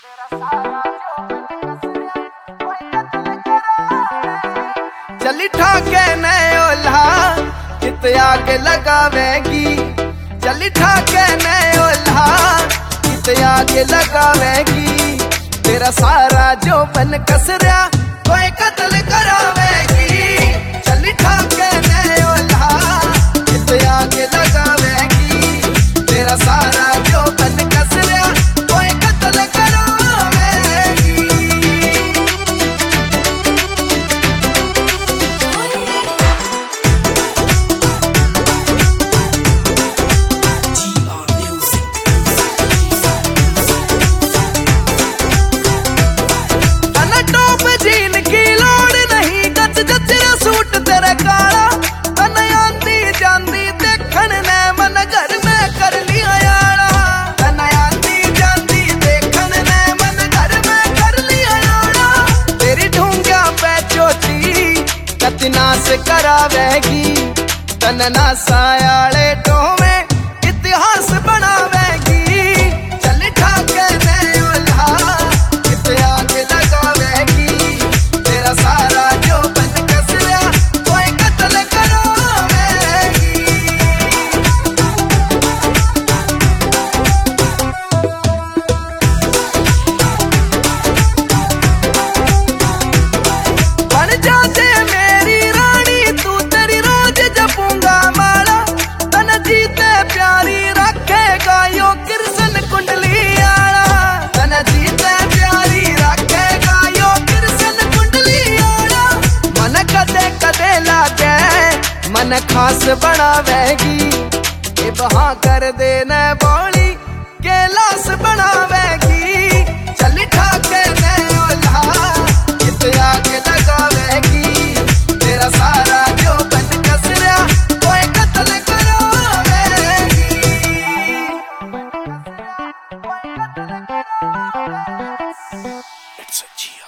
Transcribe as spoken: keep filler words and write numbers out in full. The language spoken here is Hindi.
चली ठाके ने ओल्हा कित आग लगावेगी, चली ठाके ने ओल्हा कित आग लगावेगी। तेरा सारा जो बन कसरिया कोई कत्ल करावेगी। चली ठाके ने ओल्हा कित आग लगावेगी। तेरा सारा जो बन कसरिया कोई कत्ल करावेगी। सूट तेरे काला तन आंदी जांदी देखण ने मन घर में कर लिया यारा। तन आंदी जांदी देखण ने मन घर में कर लिया यारा। तेरी ढूंगा पे चोटी कतना से करावेगी। तन ना सायाले टोवे इतिहास बनावेगी। चल ठाके ने ओल्हा कित आग लगावेगी। तेरा सारा जो मन खास बनावेगी। ये बहा कर देना बोली के लाश बनावेगी। चल ठाके ने ओल्हा कित आग लगावेगी। तेरा सारा जो बन कसरिया कोई कत्ल करावेगी।